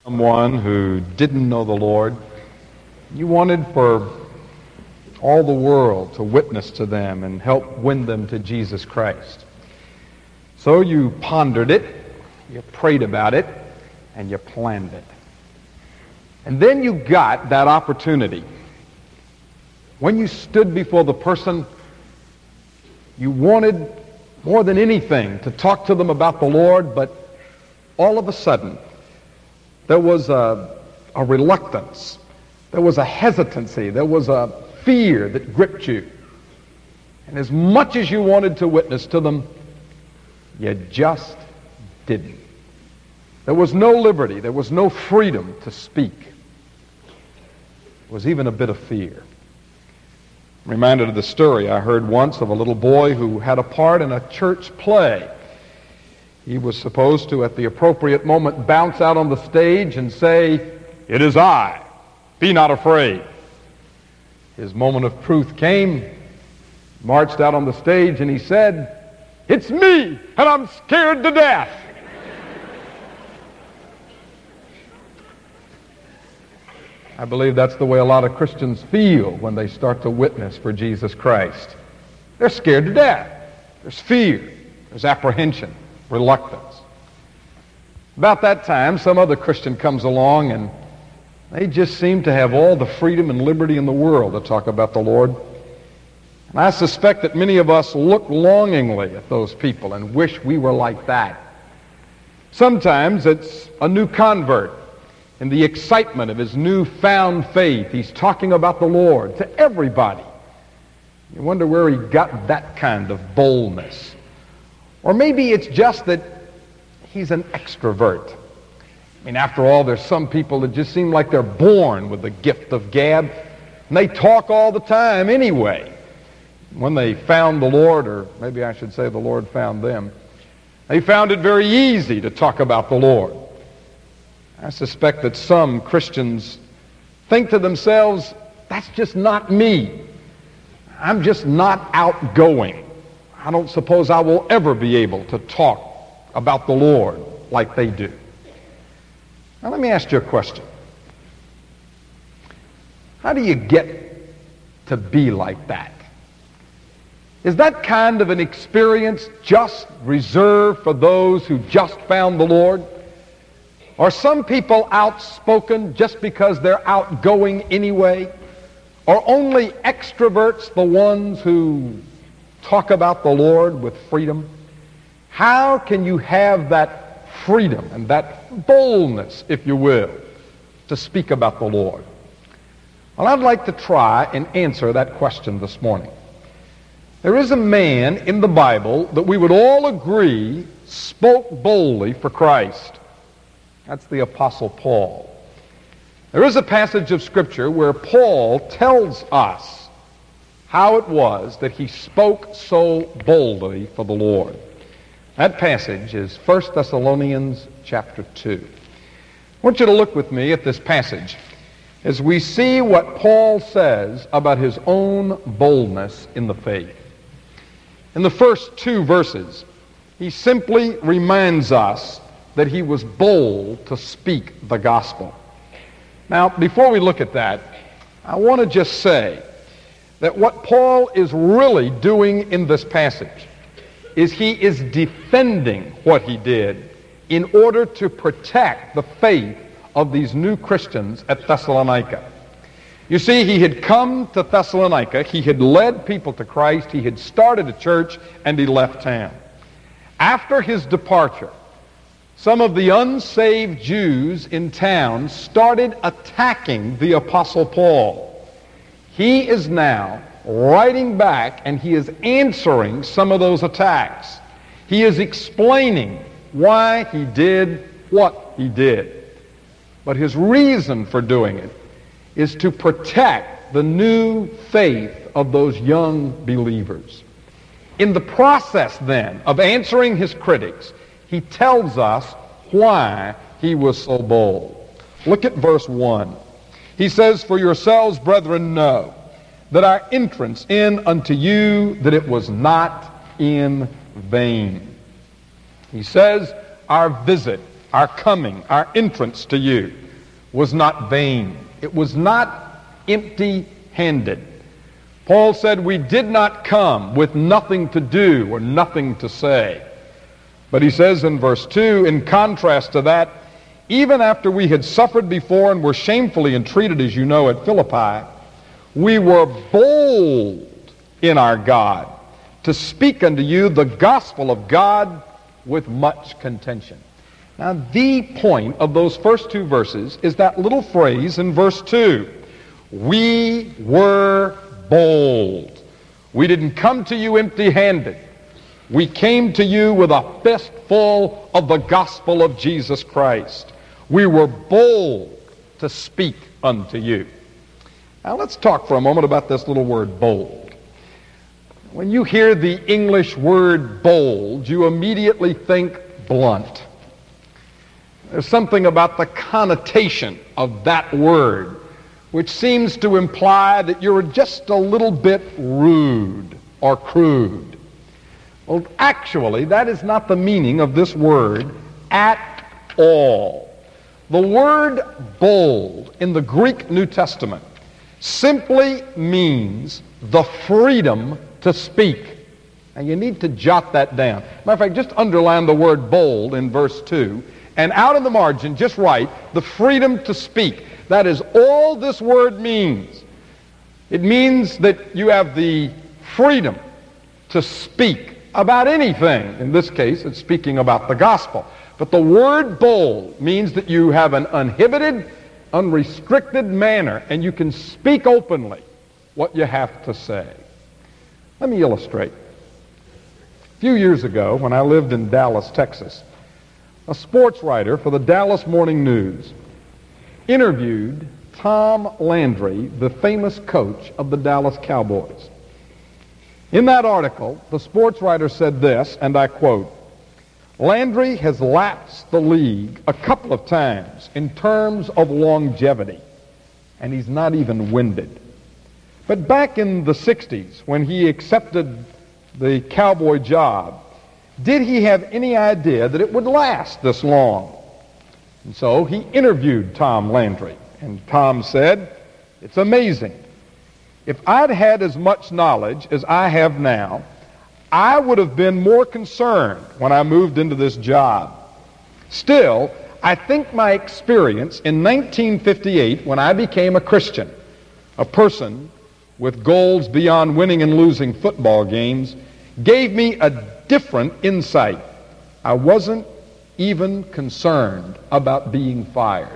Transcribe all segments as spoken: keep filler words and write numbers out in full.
someone who didn't know the Lord. You wanted for all the world to witness to them and help win them to Jesus Christ. So you pondered it, you prayed about it, and you planned it. And then you got that opportunity. When you stood before the person, you wanted more than anything to talk to them about the Lord, but all of a sudden, there was a, a reluctance, there was a hesitancy, there was a fear that gripped you. And as much as you wanted to witness to them, you just didn't. There was no liberty, there was no freedom to speak. There was even a bit of fear. I'm reminded of the story I heard once of a little boy who had a part in a church play. He was supposed to, at the appropriate moment, bounce out on the stage and say, "It is I, be not afraid." His moment of truth came, marched out on the stage, and he said, "It's me, and I'm scared to death." I believe that's the way a lot of Christians feel when they start to witness for Jesus Christ. They're scared to death. There's fear. There's apprehension, reluctance. About that time, some other Christian comes along and they just seem to have all the freedom and liberty in the world to talk about the Lord. And I suspect that many of us look longingly at those people and wish we were like that. Sometimes it's a new convert. In the excitement of his newfound faith, he's talking about the Lord to everybody. You wonder where he got that kind of boldness. Or maybe it's just that he's an extrovert. I mean, after all, there's some people that just seem like they're born with the gift of gab, and they talk all the time anyway. When they found the Lord, or maybe I should say the Lord found them, they found it very easy to talk about the Lord. I suspect that some Christians think to themselves, that's just not me. I'm just not outgoing. I don't suppose I will ever be able to talk about the Lord like they do. Now let me ask you a question. How do you get to be like that? Is that kind of an experience just reserved for those who just found the Lord? Are some people outspoken just because they're outgoing anyway? Are only extroverts the ones who talk about the Lord with freedom? How can you have that freedom and that boldness, if you will, to speak about the Lord? Well, I'd like to try and answer that question this morning. There is a man in the Bible that we would all agree spoke boldly for Christ. That's the Apostle Paul. There is a passage of Scripture where Paul tells us how it was that he spoke so boldly for the Lord. That passage is First Thessalonians chapter two. I want you to look with me at this passage as we see what Paul says about his own boldness in the faith. In the first two verses, he simply reminds us that he was bold to speak the gospel. Now, before we look at that, I want to just say that what Paul is really doing in this passage is he is defending what he did in order to protect the faith of these new Christians at Thessalonica. You see, he had come to Thessalonica, he had led people to Christ, he had started a church, and he left town. After his departure, some of the unsaved Jews in town started attacking the Apostle Paul. He is now writing back and he is answering some of those attacks. He is explaining why he did what he did. But his reason for doing it is to protect the new faith of those young believers. In the process, then, of answering his critics, he tells us why he was so bold. Look at verse one. He says, "For yourselves, brethren, know that our entrance in unto you, that it was not in vain." He says, our visit our coming, our entrance to you was not vain. It was not empty-handed. Paul said we did not come with nothing to do or nothing to say. But he says in verse two, in contrast to that, even after we had suffered before and were shamefully entreated, as you know, at Philippi, we were bold in our God to speak unto you the gospel of God with much contention. Now, the point of those first two verses is that little phrase in verse two. We were bold. We didn't come to you empty-handed. We came to you with a fistful of the gospel of Jesus Christ. We were bold to speak unto you. Now let's talk for a moment about this little word bold. When you hear the English word bold, you immediately think blunt. There's something about the connotation of that word which seems to imply that you're just a little bit rude or crude. Well, actually, that is not the meaning of this word at all. The word bold in the Greek New Testament simply means the freedom to speak. And you need to jot that down. Matter of fact, just underline the word bold in verse two, and out in the margin, just write the freedom to speak. That is all this word means. It means that you have the freedom to speak about anything. In this case, it's speaking about the gospel. But the word bold means that you have an uninhibited, unrestricted manner, and you can speak openly what you have to say. Let me illustrate. A few years ago, when I lived in Dallas, Texas, a sports writer for the Dallas Morning News interviewed Tom Landry, the famous coach of the Dallas Cowboys. In that article, the sports writer said this, and I quote, Landry has lapsed the league a couple of times in terms of longevity, and he's not even winded. But back in the sixties, when he accepted the Cowboy job, did he have any idea that it would last this long? And so he interviewed Tom Landry, and Tom said, it's amazing. If I'd had as much knowledge as I have now, I would have been more concerned when I moved into this job. Still, I think my experience in nineteen fifty-eight, when I became a Christian, a person with goals beyond winning and losing football games, gave me a different insight. I wasn't even concerned about being fired.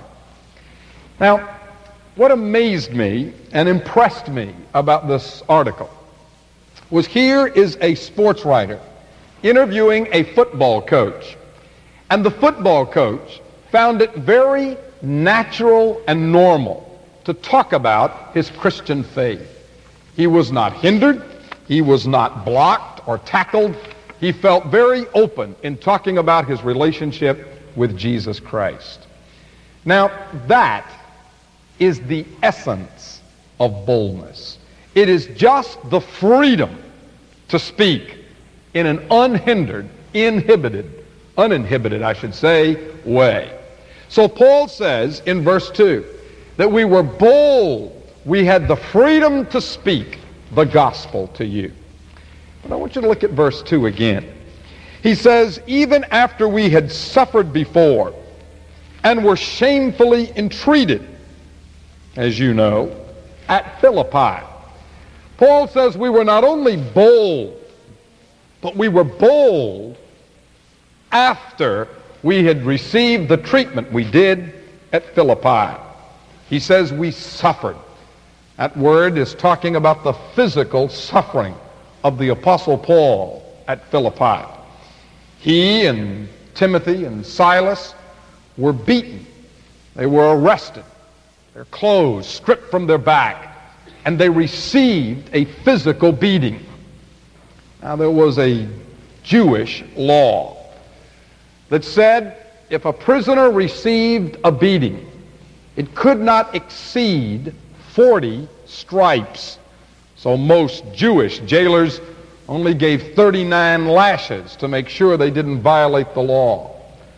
Now, what amazed me and impressed me about this article was here is a sports writer interviewing a football coach. And the football coach found it very natural and normal to talk about his Christian faith. He was not hindered. He was not blocked or tackled. He felt very open in talking about his relationship with Jesus Christ. Now, that is the essence of boldness. It is just the freedom to speak in an unhindered, inhibited, uninhibited, I should say, way. So Paul says in verse two that we were bold. We had the freedom to speak the gospel to you. But I want you to look at verse two again. He says, even after we had suffered before and were shamefully entreated, as you know, at Philippi. Paul says we were not only bold, but we were bold after we had received the treatment we did at Philippi. He says we suffered. That word is talking about the physical suffering of the Apostle Paul at Philippi. He and Timothy and Silas were beaten. They were arrested. Their clothes stripped from their back, and they received a physical beating. Now, there was a Jewish law that said if a prisoner received a beating, it could not exceed forty stripes. So most Jewish jailers only gave thirty-nine lashes to make sure they didn't violate the law.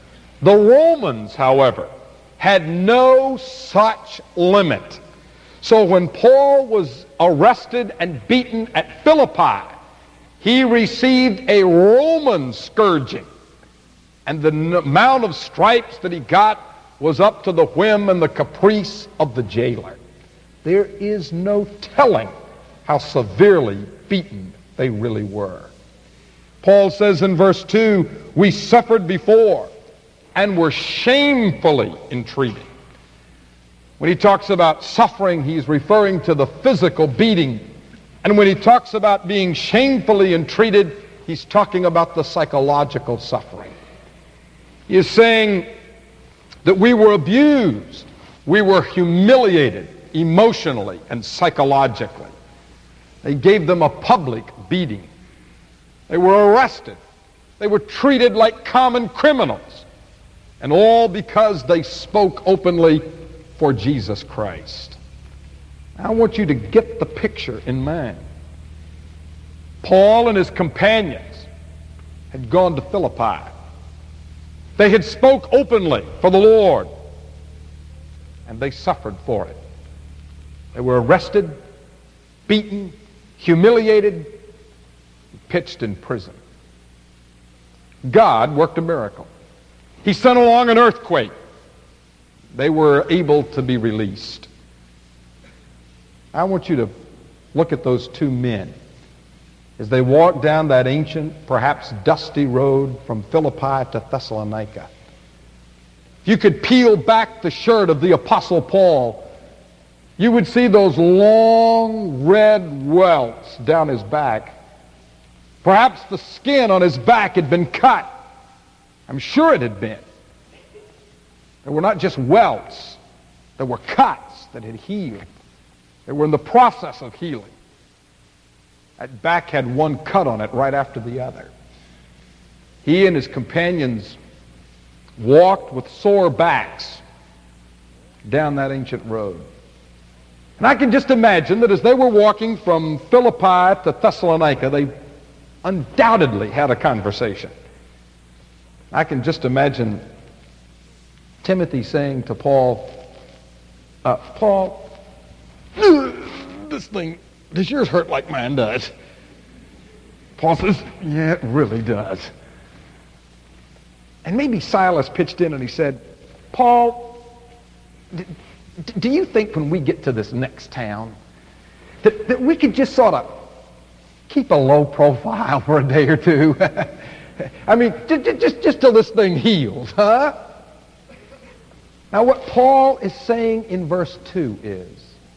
The Romans, however, had no such limit. So when Paul was arrested and beaten at Philippi, he received a Roman scourging. And the n- amount of stripes that he got was up to the whim and the caprice of the jailer. There is no telling how severely beaten they really were. Paul says in verse two, we suffered before and were shamefully entreated. When he talks about suffering, he's referring to the physical beating. And when he talks about being shamefully entreated, he's talking about the psychological suffering. He is saying that we were abused, we were humiliated emotionally and psychologically. They gave them a public beating. They were arrested. They were treated like common criminals. And all because they spoke openly for Jesus Christ. I want you to get the picture in mind. Paul and his companions had gone to Philippi. They had spoke openly for the Lord, and they suffered for it. They were arrested, beaten, humiliated, pitched in prison. God worked a miracle. He sent along an earthquake. They were able to be released. I want you to look at those two men as they walked down that ancient, perhaps dusty road from Philippi to Thessalonica. If you could peel back the shirt of the Apostle Paul, you would see those long red welts down his back. Perhaps the skin on his back had been cut. I'm sure it had been. They were not just welts. There were cuts that had healed. They were in the process of healing. That back had one cut on it right after the other. He and his companions walked with sore backs down that ancient road. And I can just imagine that as they were walking from Philippi to Thessalonica, they undoubtedly had a conversation. I can just imagine Timothy saying to Paul, uh, Paul, this thing, does yours hurt like mine does? Paul says, yeah, it really does. And maybe Silas pitched in and he said, Paul, d- do you think when we get to this next town that, that we could just sort of keep a low profile for a day or two? I mean, just, just, just till this thing heals, huh? Now what Paul is saying in verse two is,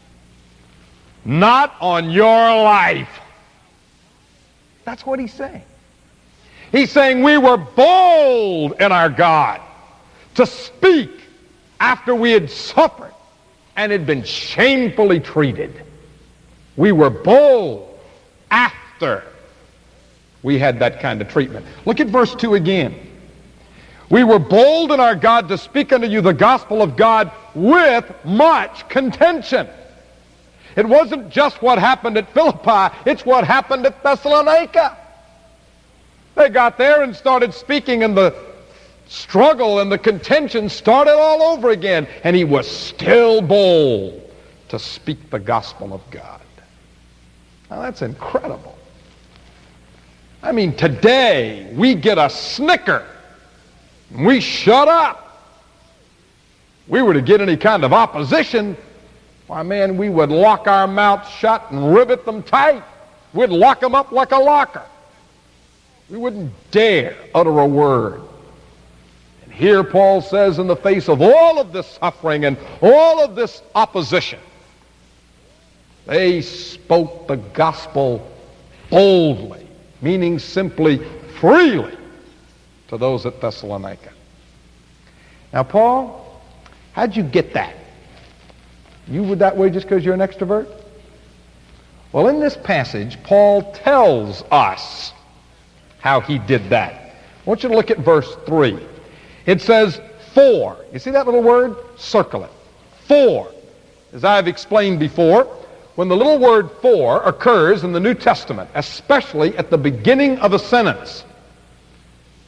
not on your life. That's what he's saying. He's saying we were bold in our God to speak after we had suffered and had been shamefully treated. We were bold after we had that kind of treatment. Look at verse two again. We were bold in our God to speak unto you the gospel of God with much contention. It wasn't just what happened at Philippi, it's what happened at Thessalonica. They got there and started speaking, and the struggle and the contention started all over again, and he was still bold to speak the gospel of God. Now that's incredible. I mean, today we get a snicker. We shut up. We were to get any kind of opposition, why, man, we would lock our mouths shut and rivet them tight. We'd lock them up like a locker. We wouldn't dare utter a word. And here Paul says, in the face of all of this suffering and all of this opposition, they spoke the gospel boldly, meaning simply freely, to those at Thessalonica. Now, Paul, how'd you get that? You were that way just because you're an extrovert? Well, in this passage, Paul tells us how he did that. I want you to look at verse three. It says, for. You see that little word? Circle it. For. As I've explained before, when the little word for occurs in the New Testament, especially at the beginning of a sentence,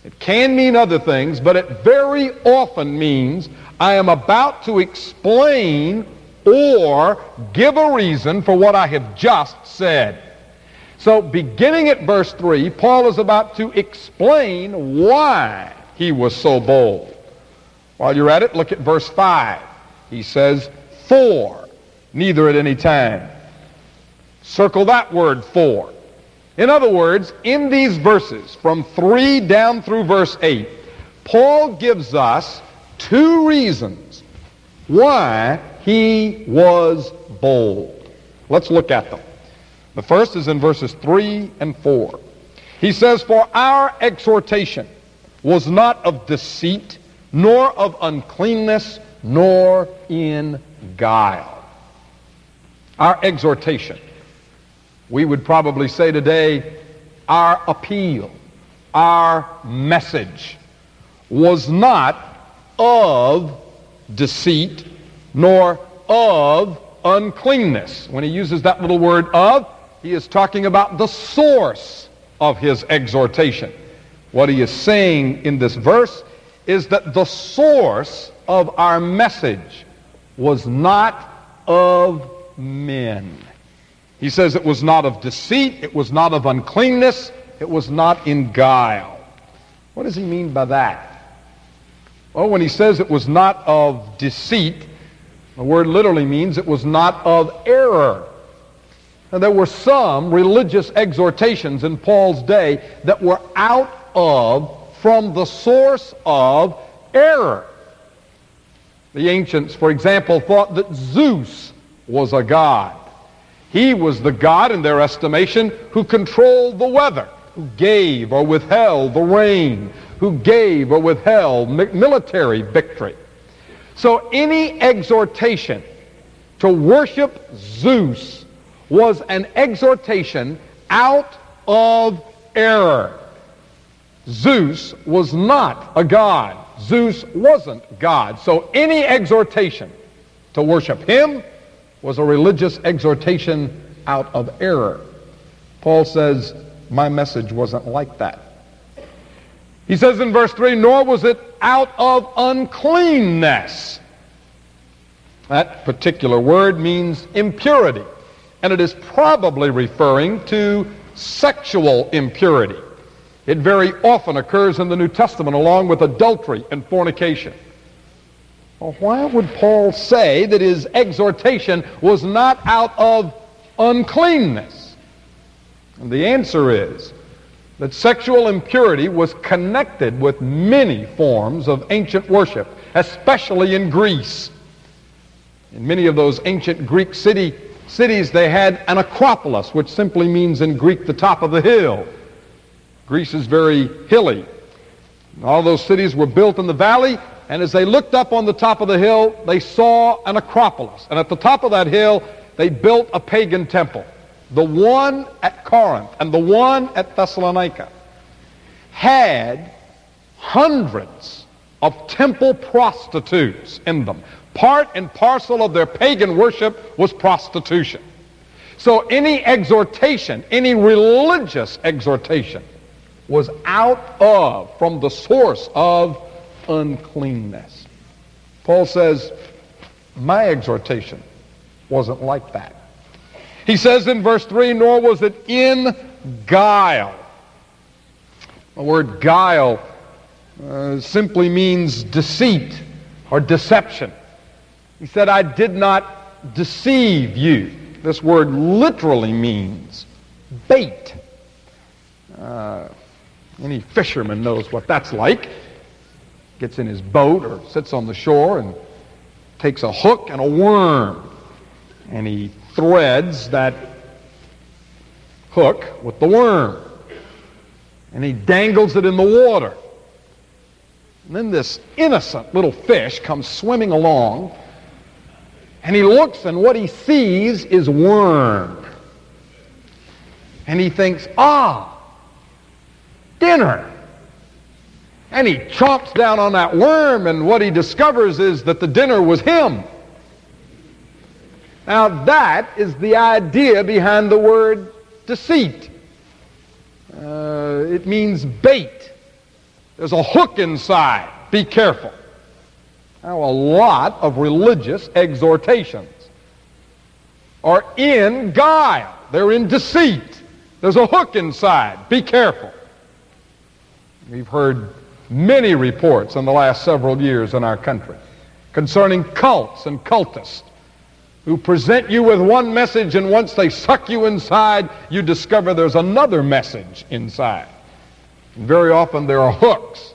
It can mean other things, but it very often means I am about to explain or give a reason for what I have just said. So beginning at verse three, Paul is about to explain why he was so bold. While you're at it, look at verse five. He says, for, neither at any time. Circle that word, for. In other words, in these verses, from three down through verse eight, Paul gives us two reasons why he was bold. Let's look at them. The first is in verses three and four. He says, for our exhortation was not of deceit, nor of uncleanness, nor in guile. Our exhortation. We would probably say today, our appeal, our message was not of deceit, nor of uncleanness. When he uses that little word of, he is talking about the source of his exhortation. What he is saying in this verse is that the source of our message was not of men. He says it was not of deceit, it was not of uncleanness, it was not in guile. What does he mean by that? Well, when he says it was not of deceit, the word literally means it was not of error. And there were some religious exhortations in Paul's day that were out of, from the source of error. The ancients, for example, thought that Zeus was a god. He was the god, in their estimation, who controlled the weather, who gave or withheld the rain, who gave or withheld mi- military victory. So any exhortation to worship Zeus was an exhortation out of error. Zeus was not a god. Zeus wasn't God. So any exhortation to worship him was a religious exhortation out of error. Paul says, my message wasn't like that. He says in verse three, nor was it out of uncleanness. That particular word means impurity, and it is probably referring to sexual impurity. It very often occurs in the New Testament along with adultery and fornication. Well, why would Paul say that his exhortation was not out of uncleanness? And the answer is that sexual impurity was connected with many forms of ancient worship, especially in Greece. In many of those ancient Greek city, cities, they had an acropolis, which simply means in Greek the top of the hill. Greece is very hilly. All those cities were built in the valley, and as they looked up on the top of the hill, they saw an acropolis. And at the top of that hill, they built a pagan temple. The one at Corinth and the one at Thessalonica had hundreds of temple prostitutes in them. Part and parcel of their pagan worship was prostitution. So any exhortation, any religious exhortation, was out of, from the source of uncleanness. Paul says, my exhortation wasn't like that. He says in verse three, nor was it in guile. The word guile uh, simply means deceit or deception. He said, I did not deceive you. This word literally means bait. Uh, any fisherman knows what that's like. Gets in his boat or sits on the shore and takes a hook and a worm, and he threads that hook with the worm, and he dangles it in the water. And then this innocent little fish comes swimming along, and he looks, and what he sees is worm. And he thinks, ah, dinner. And he chomps down on that worm, and what he discovers is that the dinner was him. Now that is the idea behind the word deceit. Uh, it means bait. There's a hook inside. Be careful. Now, a lot of religious exhortations are in guile. They're in deceit. There's a hook inside. Be careful. We've heard many reports in the last several years in our country concerning cults and cultists who present you with one message, and once they suck you inside, you discover there's another message inside. And very often there are hooks.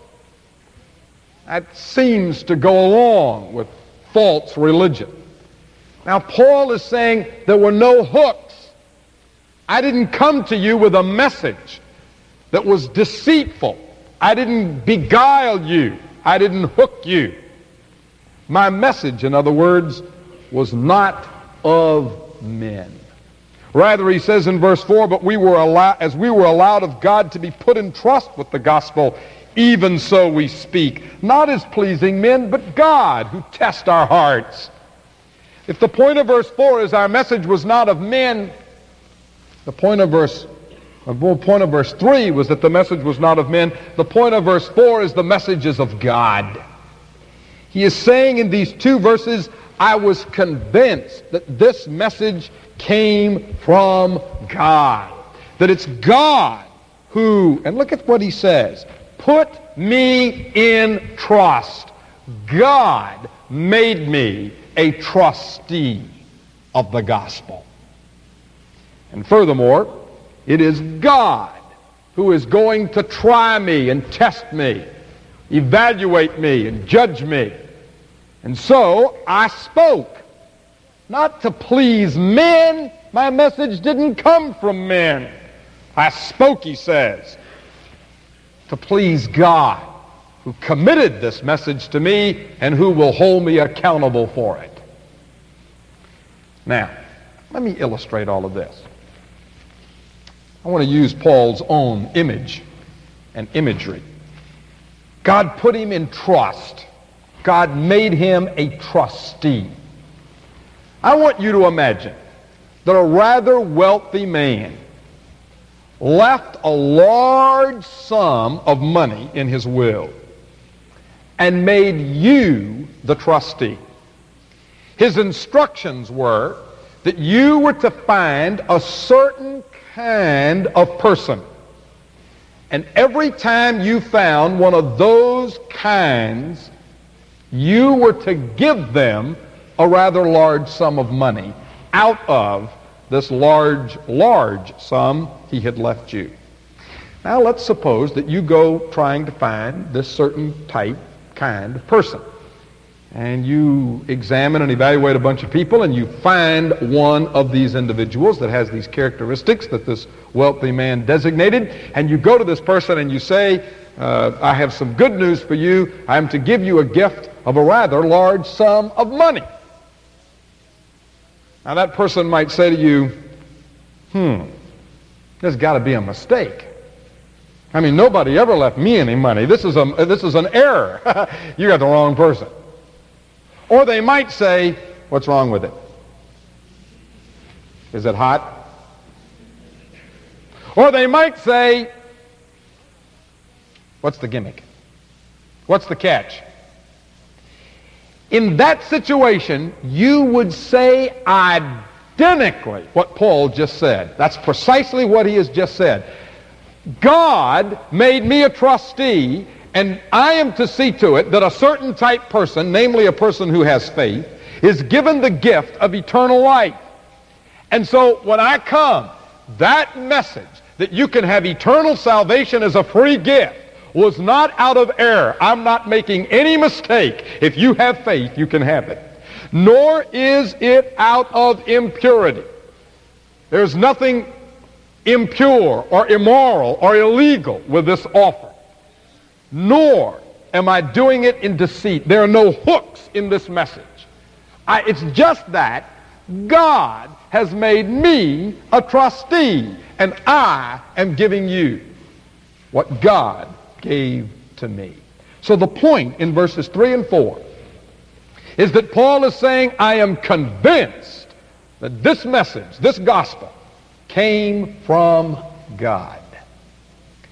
That seems to go along with false religion. Now, Paul is saying there were no hooks. I didn't come to you with a message that was deceitful. I didn't beguile you. I didn't hook you. My message, in other words, was not of men. Rather, he says in verse four, but we were allowed, as we were allowed of God to be put in trust with the gospel, even so we speak, not as pleasing men, but God who tests our hearts. If the point of verse four is our message was not of men, the point of verse the point of verse three was that the message was not of men. The point of verse four is the message is of God. He is saying in these two verses, I was convinced that this message came from God. That it's God who, and look at what he says, put me in trust. God made me a trustee of the gospel. And furthermore, it is God who is going to try me and test me, evaluate me and judge me. And so I spoke, not to please men. My message didn't come from men. I spoke, he says, to please God, who committed this message to me and who will hold me accountable for it. Now, let me illustrate all of this. I want to use Paul's own image and imagery. God put him in trust. God made him a trustee. I want you to imagine that a rather wealthy man left a large sum of money in his will and made you the trustee. His instructions were that you were to find a certain kind of person. And every time you found one of those kinds, you were to give them a rather large sum of money out of this large, large sum he had left you. Now let's suppose that you go trying to find this certain type, kind of person. And you examine and evaluate a bunch of people, and you find one of these individuals that has these characteristics that this wealthy man designated, and you go to this person and you say, uh, I have some good news for you. I am to give you a gift of a rather large sum of money. Now that person might say to you, hmm, there's got to be a mistake. I mean, nobody ever left me any money. This is a, this is an error. You got the wrong person. Or they might say, what's wrong with it? Is it hot? Or they might say, what's the gimmick? What's the catch? In that situation, you would say identically what Paul just said. That's precisely what he has just said. God made me a trustee, and I am to see to it that a certain type person, namely a person who has faith, is given the gift of eternal life. And so when I come, that message that you can have eternal salvation as a free gift was not out of error. I'm not making any mistake. If you have faith, you can have it. Nor is it out of impurity. There's nothing impure or immoral or illegal with this offer. Nor am I doing it in deceit. There are no hooks in this message. I, it's just that God has made me a trustee, and I am giving you what God gave to me. So the point in verses three and four is that Paul is saying, I am convinced that this message, this gospel, came from God.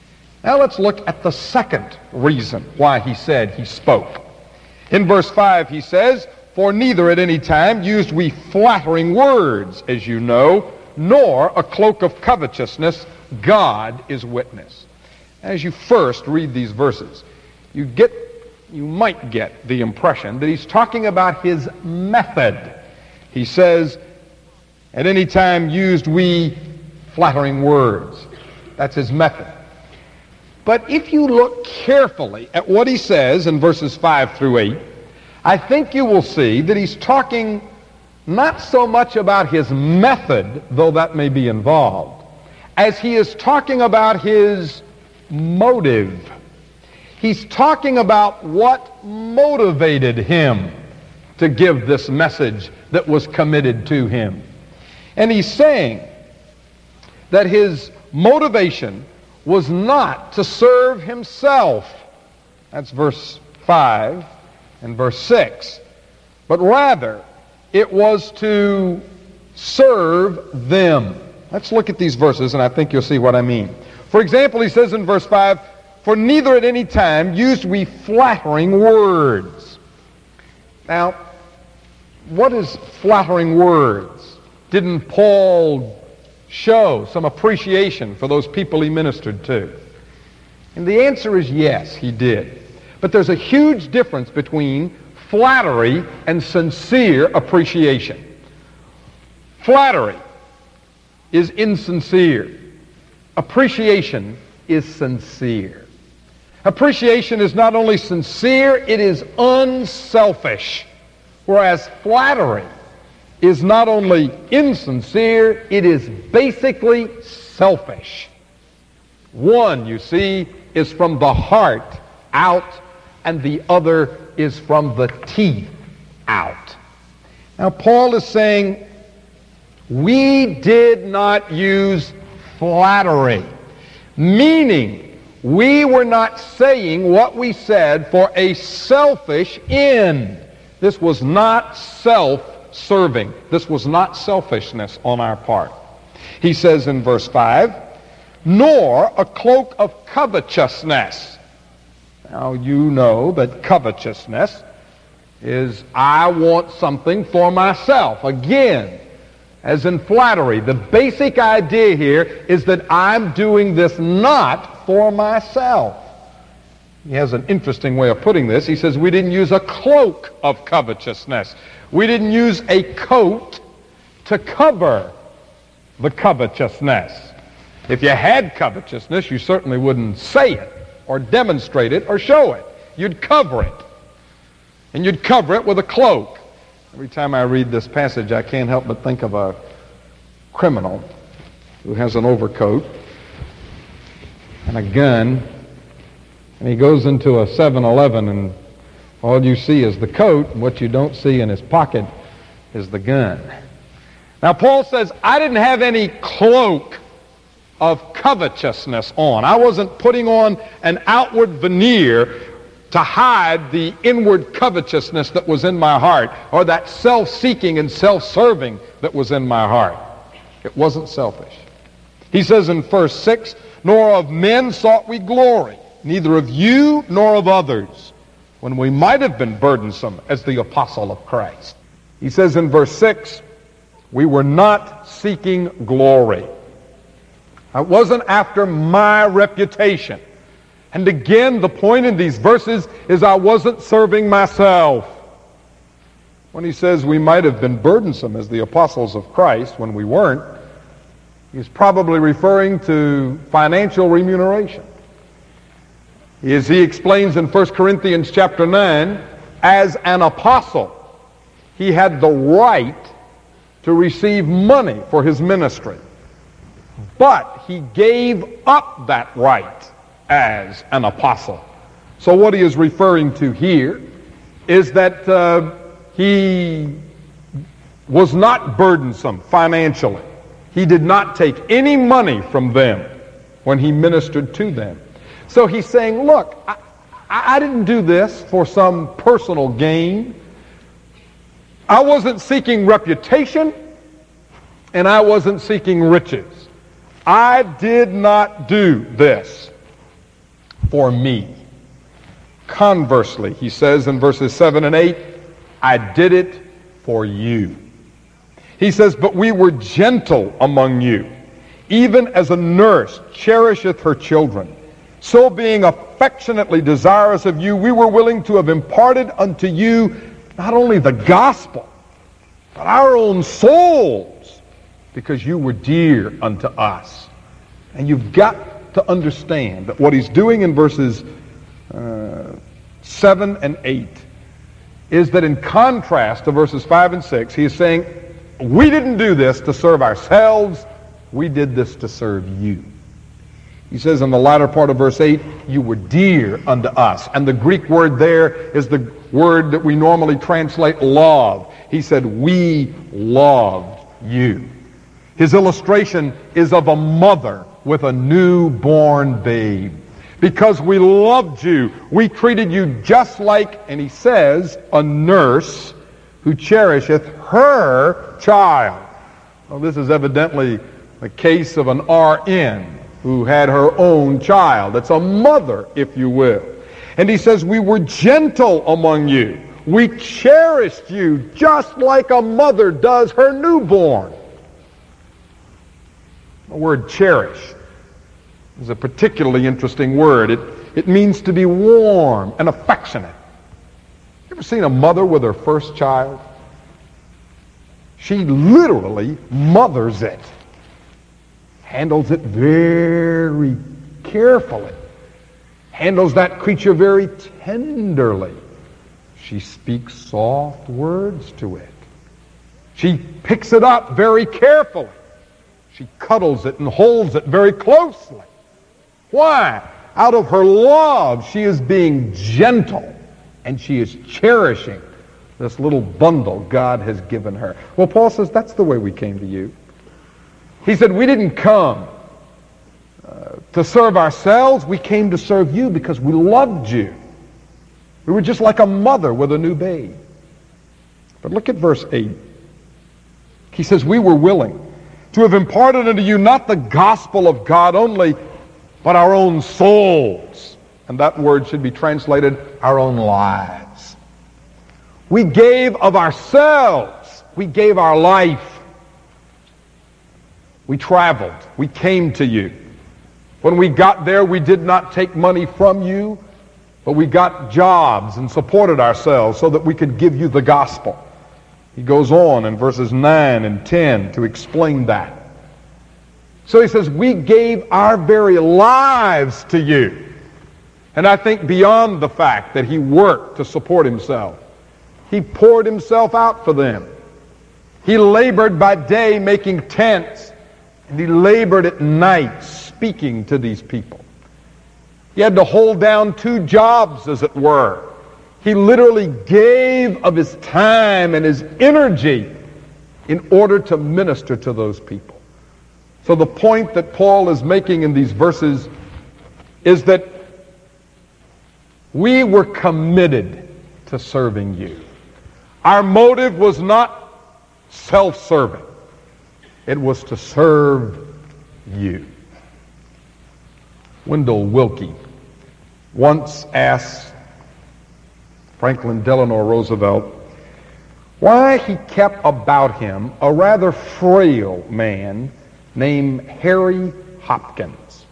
Now let's look at the second reason why he said he spoke. In verse five he says, "For neither at any time used we flattering words, as you know, nor a cloak of covetousness. God is witness." As you first read these verses, you get, you might get the impression that he's talking about his method. He says, "At any time used we flattering words." That's his method. But if you look carefully at what he says in verses five through eight, I think you will see that he's talking not so much about his method, though that may be involved, as he is talking about his motive. He's talking about what motivated him to give this message that was committed to him. And he's saying that his motivation was not to serve himself. That's verse five and verse six. But rather, it was to serve them. Let's look at these verses, and I think you'll see what I mean. For example, he says in verse five, "For neither at any time used we flattering words." Now, what is flattering words? Didn't Paul show some appreciation for those people he ministered to? And the answer is yes, he did. But there's a huge difference between flattery and sincere appreciation. Flattery is insincere. Appreciation is sincere. Appreciation is not only sincere, it is unselfish. Whereas flattery is not only insincere, it is basically selfish. One, you see, is from the heart out, and the other is from the teeth out. Now, Paul is saying, we did not use flattery, meaning we were not saying what we said for a selfish end. This was not self-serving. This was not selfishness on our part. He says in verse five, "Nor a cloak of covetousness." Now you know that covetousness is I want something for myself. Again, as in flattery, the basic idea here is that I'm doing this not for myself. He has an interesting way of putting this. He says we didn't use a cloak of covetousness. We didn't use a coat to cover the covetousness. If you had covetousness, you certainly wouldn't say it or demonstrate it or show it. You'd cover it. And you'd cover it with a cloak. Every time I read this passage, I can't help but think of a criminal who has an overcoat and a gun, and he goes into a seven eleven, and all you see is the coat, and what you don't see in his pocket is the gun. Now, Paul says, I didn't have any cloak of covetousness on. I wasn't putting on an outward veneer to hide the inward covetousness that was in my heart, or that self-seeking and self-serving that was in my heart. It wasn't selfish. He says in verse six, "Nor of men sought we glory, neither of you nor of others, when we might have been burdensome as the apostle of Christ." He says in verse six, we were not seeking glory. I wasn't after my reputation. And again, the point in these verses is I wasn't serving myself. When he says we might have been burdensome as the apostles of Christ when we weren't, he's probably referring to financial remuneration. As he explains in First Corinthians chapter nine, as an apostle, he had the right to receive money for his ministry. But he gave up that right as an apostle. So what he is referring to here is that uh, he was not burdensome financially. He did not take any money from them when he ministered to them. So he's saying, look, I, I didn't do this for some personal gain. I wasn't seeking reputation, and I wasn't seeking riches. I did not do this for me. Conversely, he says in verses seven and eight, I did it for you. He says, but we were gentle among you, even as a nurse cherisheth her children. So being affectionately desirous of you, we were willing to have imparted unto you not only the gospel, but our own souls, because you were dear unto us. And you've got to understand that what he's doing in verses uh, seven and eight is that in contrast to verses five and six, he is saying, we didn't do this to serve ourselves, we did this to serve you. He says in the latter part of verse eight, you were dear unto us. And the Greek word there is the word that we normally translate love. He said, we loved you. His illustration is of a mother with a newborn babe. Because we loved you, we treated you just like, and he says, a nurse who cherisheth her child. Well, this is evidently a case of an R N who had her own child. It's a mother, if you will. And he says, we were gentle among you. We cherished you just like a mother does her newborn. The word cherish is a particularly interesting word. It, it means to be warm and affectionate. You ever seen a mother with her first child? She literally mothers it. Handles it very carefully. Handles that creature very tenderly. She speaks soft words to it. She picks it up very carefully. She cuddles it and holds it very closely. Why? Out of her love, she is being gentle and she is cherishing this little bundle God has given her. Well, Paul says that's the way we came to you. He said we didn't come uh, to serve ourselves. We came to serve you because we loved you. We were just like a mother with a new babe. But look at verse eight. He says we were willing to have imparted unto you not the gospel of God only, but our own souls. And that word should be translated, our own lives. We gave of ourselves. We gave our life. We traveled. We came to you. When we got there, we did not take money from you, but we got jobs and supported ourselves so that we could give you the gospel. He goes on in verses nine and ten to explain that. So he says, we gave our very lives to you. And I think beyond the fact that he worked to support himself, he poured himself out for them. He labored by day making tents, and he labored at night speaking to these people. He had to hold down two jobs, as it were. He literally gave of his time and his energy in order to minister to those people. So the point that Paul is making in these verses is that we were committed to serving you. Our motive was not self-serving. It was to serve you. Wendell Willkie once asked Franklin Delano Roosevelt why he kept about him a rather frail man named Harry Hopkins.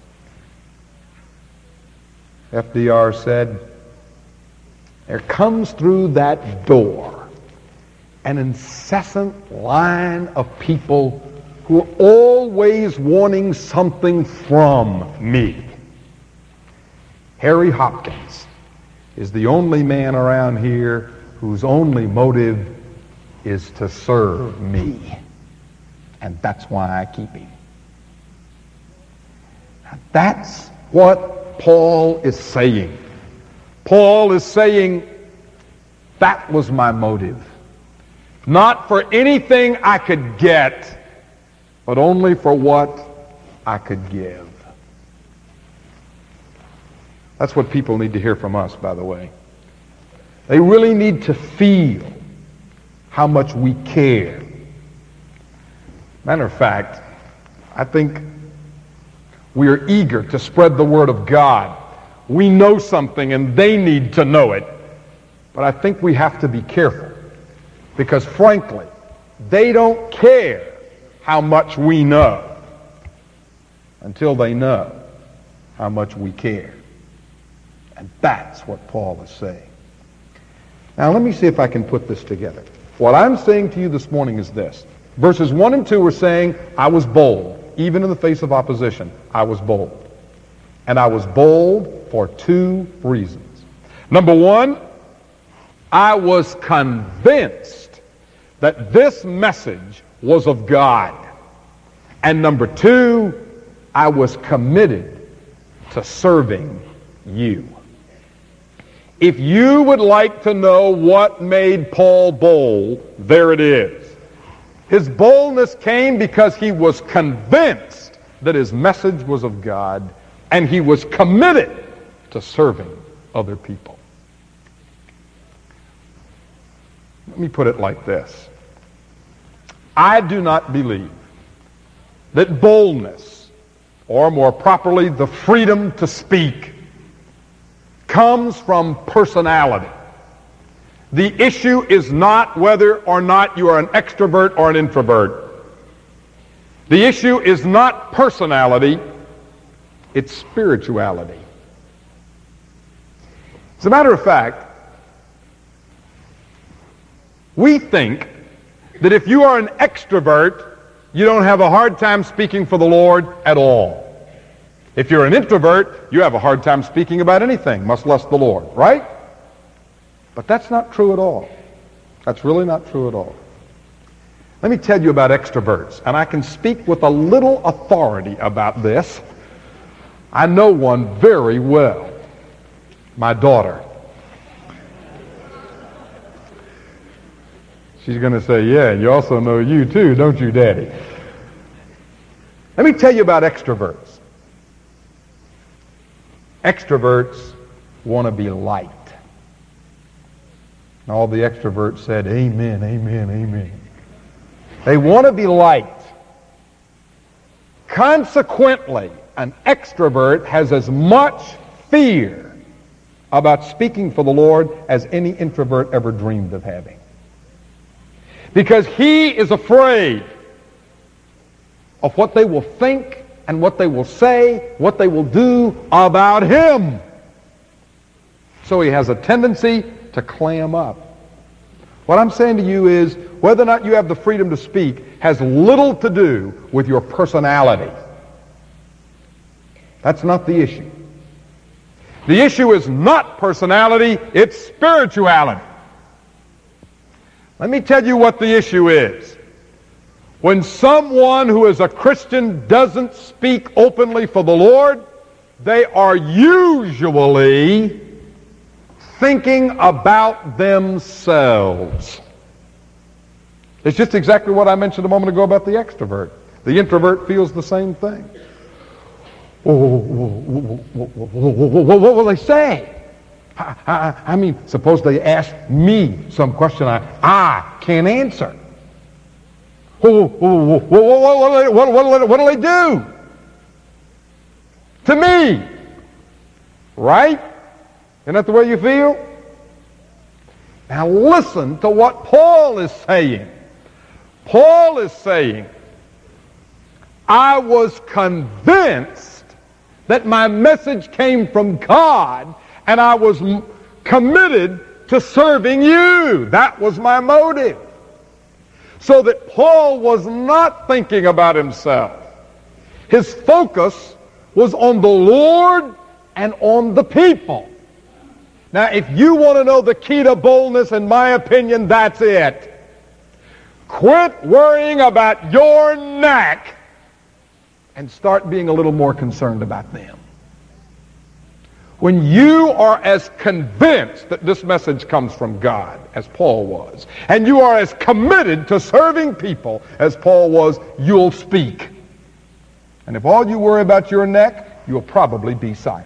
F D R said, there comes through that door an incessant line of people who are always wanting something from me. Harry Hopkins is the only man around here whose only motive is to serve me. And that's why I keep him. Now, that's what Paul is saying. Paul is saying, that was my motive. Not for anything I could get, but only for what I could give. That's what people need to hear from us, by the way. They really need to feel how much we care. Matter of fact, I think we are eager to spread the word of God we know something and they need to know it. But I think we have to be careful, because frankly, they don't care how much we know until they know how much we care. And that's what Paul is saying. Now let me see if I can put this together. What I'm saying to you this morning is this. Verses one and two are saying, I was bold. Even in the face of opposition, I was bold. And I was bold for two reasons. Number one, I was convinced that this message was of God. And number two, I was committed to serving you. If you would like to know what made Paul bold, there it is. His boldness came because he was convinced that his message was of God, and he was committed to serving other people. Let me put it like this. I do not believe that boldness, or more properly, the freedom to speak, comes from personality. The issue is not whether or not you are an extrovert or an introvert. The issue is not personality, it's spirituality. As a matter of fact, we think that if you are an extrovert, you don't have a hard time speaking for the Lord at all. If you're an introvert, you have a hard time speaking about anything, much less the Lord, right? But that's not true at all. That's really not true at all. Let me tell you about extroverts, and I can speak with a little authority about this. I know one very well. My daughter. She's going to say, yeah, and you also know you too, don't you, Daddy? Let me tell you about extroverts. Extroverts want to be liked. And all the extroverts said, amen, amen, amen. They want to be liked. Consequently, an extrovert has as much fear about speaking for the Lord as any introvert ever dreamed of having. Because he is afraid of what they will think and what they will say, what they will do about him. So he has a tendency to clam up. What I'm saying to you is, whether or not you have the freedom to speak has little to do with your personality. That's not the issue. The issue is not personality, it's spirituality. Let me tell you what the issue is. When someone who is a Christian doesn't speak openly for the Lord, they are usually thinking about themselves. It's just exactly what I mentioned a moment ago about the extrovert. The introvert feels the same thing. What will they say? I, I, I mean, suppose they ask me some question I, I can't answer. What, what, what, what, what do they do to me? Right? Isn't that the way you feel? Now listen to what Paul is saying. Paul is saying, I was convinced that my message came from God, and I was m- committed to serving you. That was my motive. So that Paul was not thinking about himself. His focus was on the Lord and on the people. Now, if you want to know the key to boldness, in my opinion, that's it. Quit worrying about your neck and start being a little more concerned about them. When you are as convinced that this message comes from God as Paul was, and you are as committed to serving people as Paul was, you'll speak. And if all you worry about your neck, you'll probably be silent.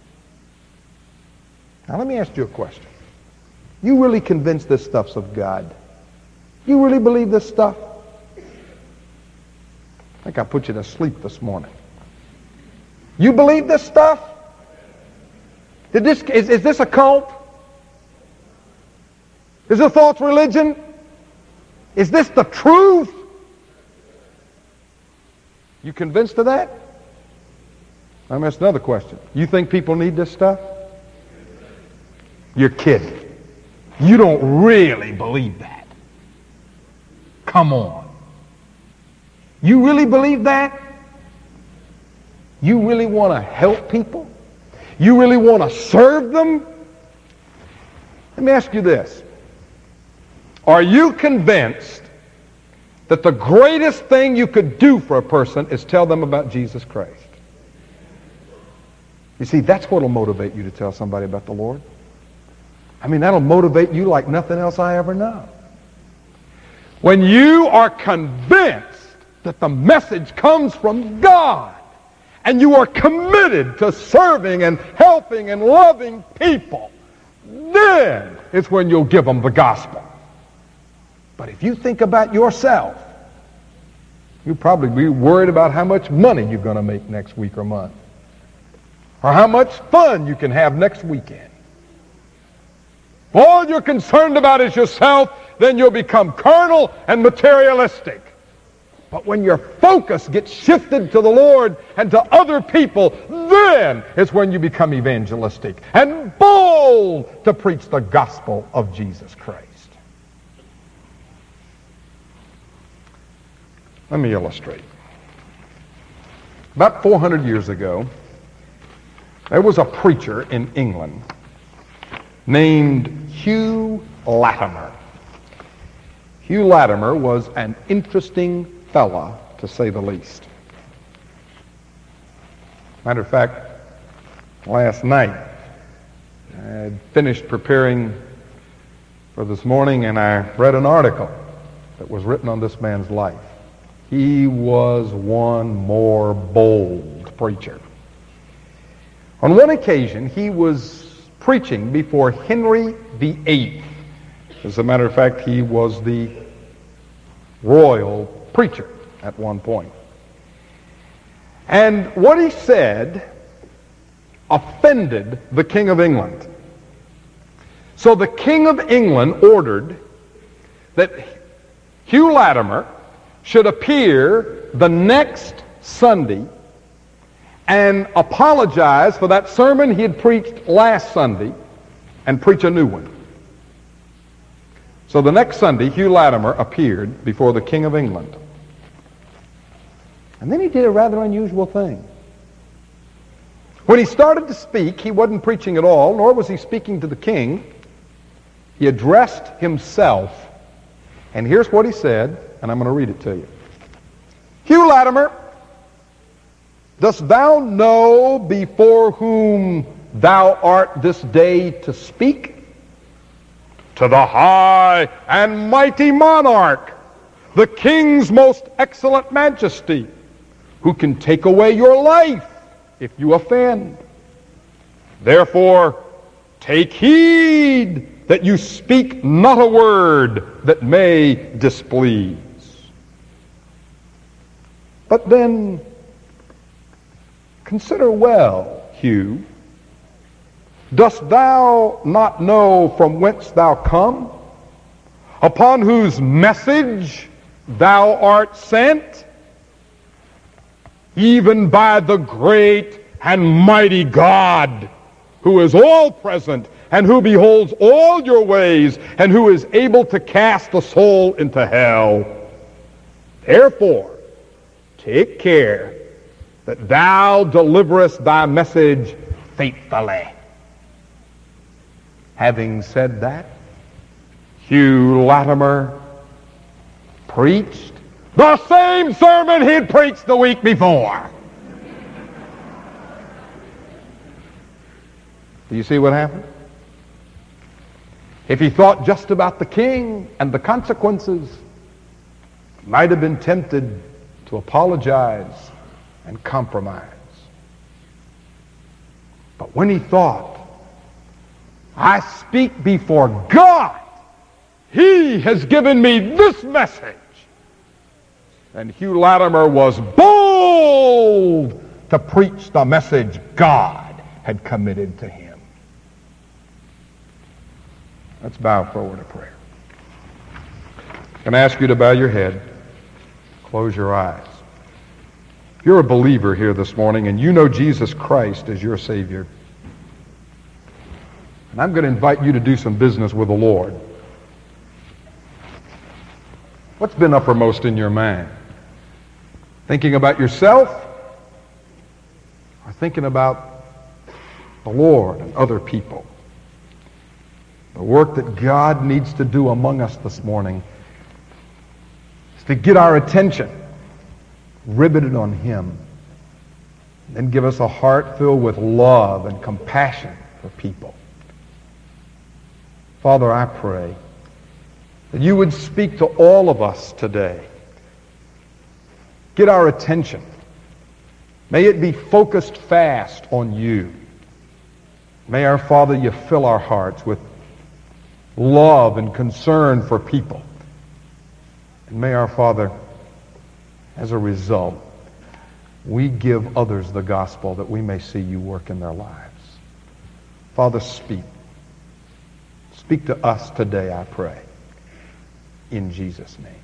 Now let me ask you a question. You really convinced this stuff's of God? You really believe this stuff? I think I put you to sleep this morning. You believe this stuff? Did this, is, is this a cult? Is this a false religion? Is this the truth? You convinced of that? I'm asking another question. You think people need this stuff? You're kidding. You don't really believe that. Come on. You really believe that? You really want to help people? You really want to serve them? Let me ask you this. Are you convinced that the greatest thing you could do for a person is tell them about Jesus Christ? You see, that's what will motivate you to tell somebody about the Lord. I mean, that'll motivate you like nothing else I ever know. When you are convinced that the message comes from God, and you are committed to serving and helping and loving people, then it's when you'll give them the gospel. But if you think about yourself, you'll probably be worried about how much money you're going to make next week or month, or how much fun you can have next weekend. If all you're concerned about is yourself, then you'll become carnal and materialistic. But when your focus gets shifted to the Lord and to other people, then is when you become evangelistic and bold to preach the gospel of Jesus Christ. Let me illustrate. About four hundred years ago, there was a preacher in England named Hugh Latimer. Hugh Latimer was an interesting fella, to say the least. Matter of fact, last night I had finished preparing for this morning, and I read an article that was written on this man's life. He was one more bold preacher. On one occasion, he was preaching before Henry the Eighth. As a matter of fact, he was the royal preacher at one point. And what he said offended the King of England. So the King of England ordered that Hugh Latimer should appear the next Sunday and apologize for that sermon he had preached last Sunday and preach a new one. So the next Sunday, Hugh Latimer appeared before the King of England. And then he did a rather unusual thing. When he started to speak, he wasn't preaching at all, nor was he speaking to the king. He addressed himself. And here's what he said, and I'm going to read it to you. Hugh Latimer, dost thou know before whom thou art this day to speak? To the high and mighty monarch, the king's most excellent majesty, who can take away your life if you offend. Therefore, take heed that you speak not a word that may displease. But then, consider well, Hugh, dost thou not know from whence thou come, upon whose message thou art sent? Even by the great and mighty God, who is all present, and who beholds all your ways, and who is able to cast the soul into hell. Therefore, take care that thou deliverest thy message faithfully. Having said that, Hugh Latimer preached the same sermon he'd preached the week before. Do you see what happened? If he thought just about the king and the consequences, he might have been tempted to apologize and compromise. But when he thought, I speak before God, He has given me this message, and Hugh Latimer was bold to preach the message God had committed to him. Let's bow forward a prayer. I'm going to ask you to bow your head, close your eyes. If you're a believer here this morning and you know Jesus Christ as your Savior, and I'm going to invite you to do some business with the Lord. What's been uppermost in your mind? Thinking about yourself or thinking about the Lord and other people? The work that God needs to do among us this morning is to get our attention riveted on Him and give us a heart filled with love and compassion for people. Father, I pray that you would speak to all of us today. Get our attention. May it be focused fast on you. May our Father, you fill our hearts with love and concern for people. And may our Father, as a result, we give others the gospel that we may see you work in their lives. Father, speak. Speak to us today, I pray. In Jesus' name.